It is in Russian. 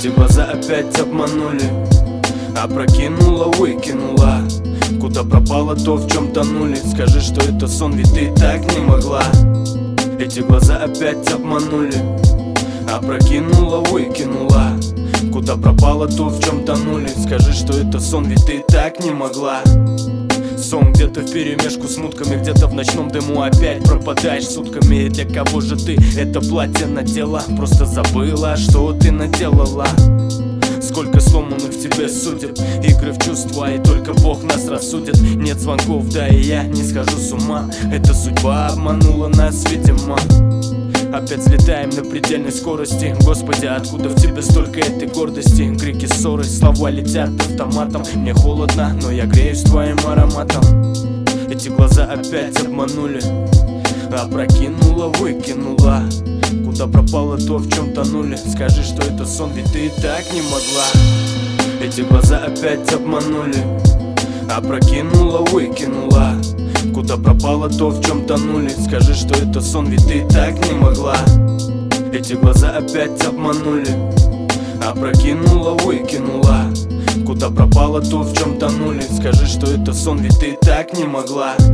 Эти глаза опять обманули, опрокинула, выкинула. Куда пропало то, в чем тонули? Скажи, что это сон, ведь ты так не могла. Эти глаза опять обманули, опрокинула, выкинула. Куда пропало то, в чем тонули? Скажи, что это сон, ведь ты так не могла. Сон где-то вперемешку с мутками, где-то в ночном дыму опять пропадаешь сутками. И для кого же ты это платье надела? Просто забыла, что ты наделала. Сколько сломанных в тебе судеб, игры в чувства, и только Бог нас рассудит. Нет звонков, да и я не схожу с ума. Эта судьба обманула нас, видимо. Опять взлетаем на предельной скорости. Господи, откуда в тебе столько этой гордости? Крики, ссоры, слова летят автоматом. Мне холодно, но я греюсь твоим ароматом. Эти глаза опять обманули, опрокинула, выкинула. Куда пропало то, в чем тонули? Скажи, что это сон, ведь ты так не могла. Эти глаза опять обманули, опрокинула, выкинула. Куда пропало то, в чем тонули? Скажи, что это сон, ведь ты так не могла. Эти глаза опять обманули, опрокинула, выкинула. Куда пропало то, в чем тонули? Скажи, что это сон, ведь ты так не могла.